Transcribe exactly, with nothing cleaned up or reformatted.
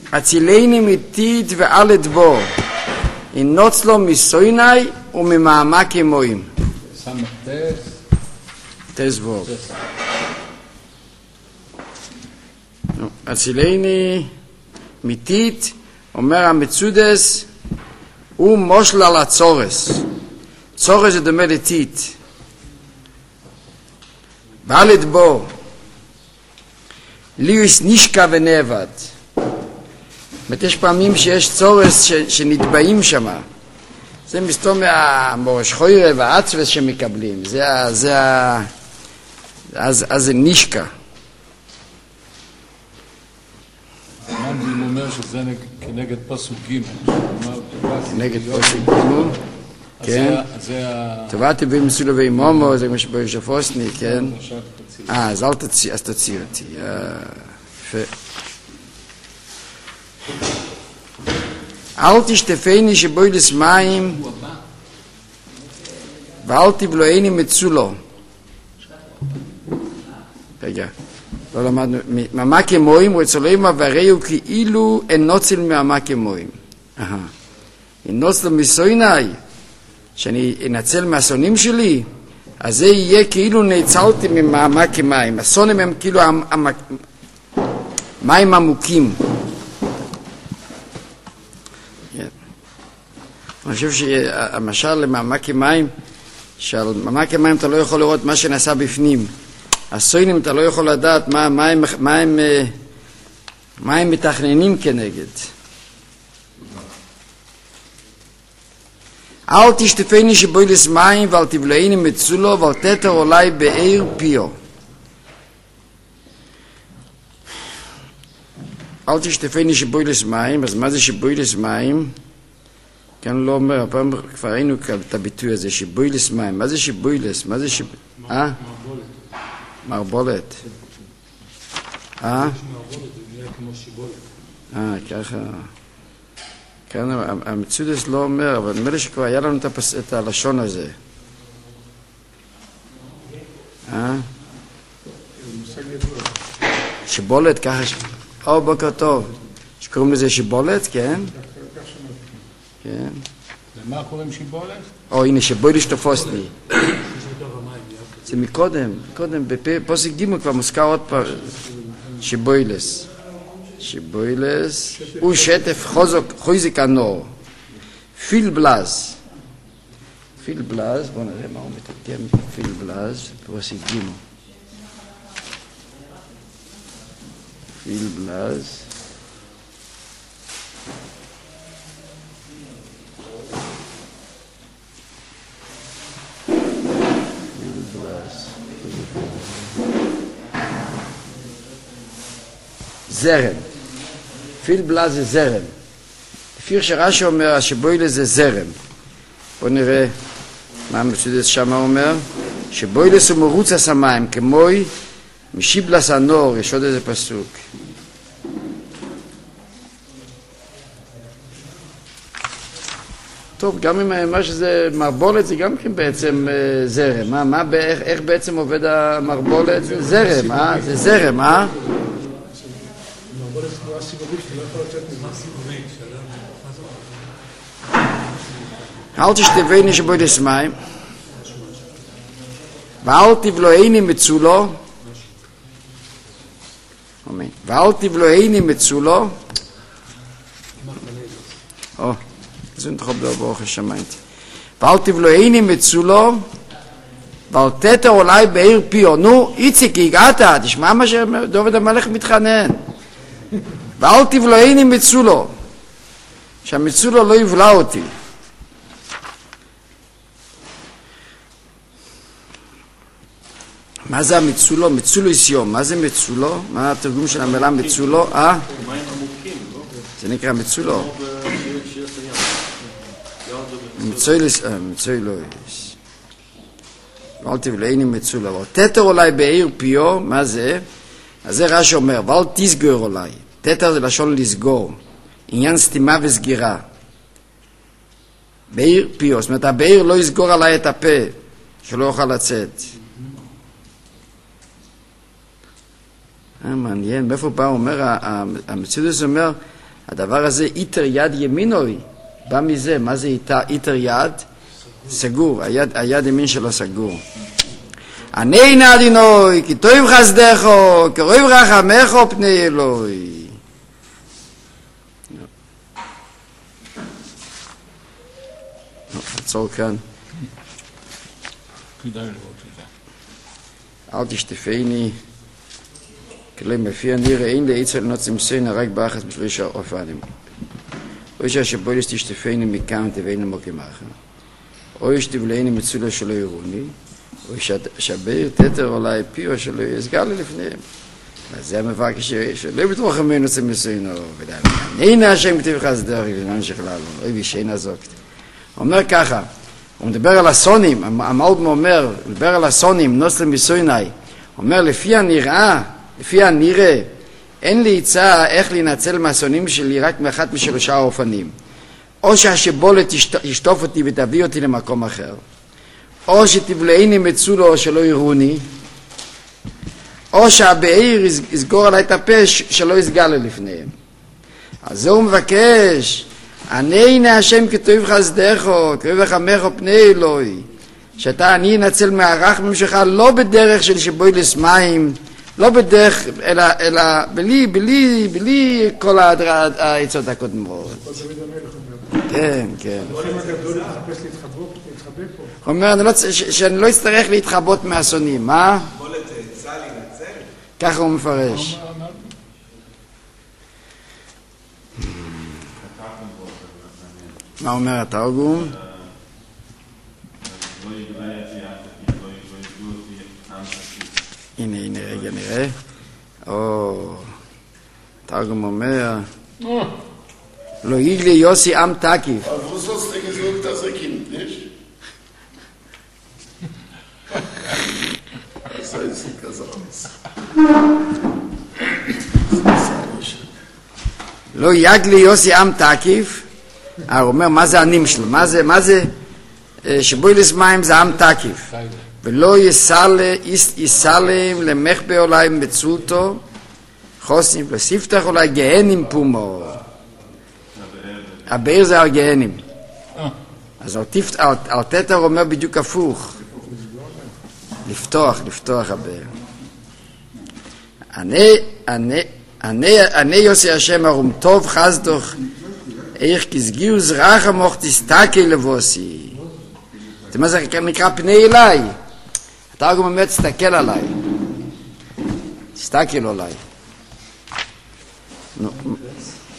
הצילני מתית ועל אדבור, ינוץ לו מסויני וממעמק אמוים. תס ווב. הצילני מתית, אומר המצודס, הוא מושל על הצורס. צורס זה דומה לתית. ועל אדבור, ליוס נשקע ונאבד. זאת יש פעמים שיש צורס ש, שנתבעים שם. זה מסתום מהמורש חוירה והעצבס שמקבלים. זה, זה, אז, אז זה נשקע. המנבים אומר שזה כנגד פסוק ג' כנגד פסוק ג' כן. טובעתי במסולו ואימומו, זה כמו שבשפוסני, כן. אה, אז אל תוציא, אז תוציא אותי. יפה. אל תשטפני שבוילס מים ואל תבלועני מצולו. רגע, לא למדנו. מעמק אמוים וצולעים והראו כאילו אין נוצל מעמק אמוים. אין נוצל מסויני שאני אנצל מהסונים שלי, אז זה יהיה כאילו נצלתי ממעמק מים. הסונים הם כאילו מים עמוקים. אני חושב שהמשל למעמק מים, שעל מעמק מים אתה לא יכול לראות מה שנעשה בפנים. הסונים אתה לא יכול לדעת מה, מה, הם, מה, הם, מה הם מתכננים כנגד. אל תשטפני שבוילס מים ואל תבלעני מצולו ואל תתר אולי בעיר פיו. אל תשטפני שבוילס מים, אז מה זה שבוילס מים? כאן לא אומר, הפעם כבר ראינו את הביטוי הזה, שבוילס מים. מה זה שבוילס? מה זה שבוילס? אה? מערבולת. אה? אה, ככה. כאן המצודס לא אומר, אבל נראה לי שכבר היה לנו את הלשון הזה. אה? שיבולת, ככה ש... או, בוקר טוב. שקוראים לזה שיבולת, כן? כן. למה קוראים שיבולת? או, הנה, שיבולת שתפוסני. זה מקודם, מקודם, בפוסק ג' כבר מוזכר עוד פעם, שיבולס. שיבולס, הוא שטף חוזק הנור. פיל בלז. פיל בלז, בואו נראה מה הוא מתקדם, פיל בלז, פוסק ג'. פיל בלז. זרם. פיל בלז זה זרם. לפי שרש"י אומר, השבוילס זה זרם. בואו נראה מה המצודס שם אומר. שבוילס הוא מרוץ השמיים, כמוי משיבלס הנור, יש עוד איזה פסוק. טוב, גם אם מה שזה מרבולת זה גם כן בעצם זרם. מה, מה, איך, איך בעצם עובד המרבולת? זה זרם, אה? זה זרם, אה? אל תשטפני שבוילס מים ואל תבלעני מצולו ואל תבלעני מצולו או זה נתחוב דו ברוך השמיים ואל תבלעני מצולו ואל תתר אולי בעיר פיו. נו, איציק, הגעת, תשמע מה שדוד המלך מתחנן. ואל תבלעני מצולו, שהמצולו לא יבלע אותי. מה זה המצולו? מצולו יסיום. מה זה מצולו? מה התרגום של המילה מצולו? אה? מים עמוקים, לא? זה נקרא מצולו. מצוילס, אה, מצוילויס. ואל תבלעני מצולו. אבל תתר אולי בעיר פיו, מה זה? אז זה רש"י אומר, ואל תסגור אולי. תתר זה לשון לסגור. עניין סתימה וסגירה. בעיר פיו. זאת אומרת, הבעיר לא יסגור עליי את הפה, שלא יוכל לצאת. אה, מעניין. מאיפה בא? אומר, המצודס אומר, הדבר הזה, איתר יד ימינוי, בא מזה, מה זה איתר יד? סגור, היד, היד ימין שלו סגור. עני נא אדינוי, כי טוב חסדךו, קרוב רחמךו פני אלוהי. עצור כאן. כדאי לראות את זה. אל תשטפני, כלי מפי הנראה, אין לעצר לנוצם סיינה, רק באחת בשליש האופנים. אוי שהשבוילס תשטפני מכאן תביינו מוקים אחר. אוי שתבלעני מצולה שלא ירוני, אוי שהבאר תתר אולי פיו שלא יסגר לי לפניהם. וזה המבקש שלא בתוך המנו נוצם סיינה, הנה השם כתב חסדך, ונמשיך לעלון, אוי וישנה זאת. הוא אומר ככה, הוא מדבר על הסונים, המאוד אומר, הוא מדבר על הסונים, נוסלם בסויני, הוא אומר, לפי הנראה, לפי הנראה, אין לי עצה איך להינצל מהסונים שלי רק מאחת משלושה האופנים. או שהשבולת תשטוף אותי ותביא אותי למקום אחר, או שתבלעני מצולו או שלא יראוני, או שהבאר יסגור עליי את הפה שלא יסגר לי לפניהם. אז הוא מבקש, עני נא השם כתוב חסדךו, קרוב רחמךו פני אלוהי, שאתה אני אנצל מהרחמים שלך לא בדרך של שבוילס מים, לא בדרך, אלא, אלא בלי, בלי, בלי כל העצות הקודמות. כן, כן. הוא אומר, שאני לא אצטרך להתחבות מהסונים, מה? ככה הוא מפרש. מה אומר התרגום? הנה, הנה, רגע, נראה. או, התרגום אומר, לא יגלי יוסי עם תקיף. אבל wo sollst du gesagt, dass er Kind nicht? Das heißt nicht das alles. לא יגלי יוסי עם תקיף. הוא אומר, מה זה הנים שלו? מה זה, מה זה? שבוילס מים זה עם תקיף. ולא יסלם למחבה אולי מצולתו, חוסנים לספתח אולי גהנים פומו. הבאר זה על גהנים. אז על תתר אומר בדיוק הפוך. לפתוח, לפתוח הבאר. אני, אני, אני, אני יוסי השם ארום טוב חסדוך, איך כסגיעו זרח המוח תסתכל לבוסי. זה מה זה נקרא פני אליי. אתה גם אומר תסתכל עליי. תסתכל עליי. נו,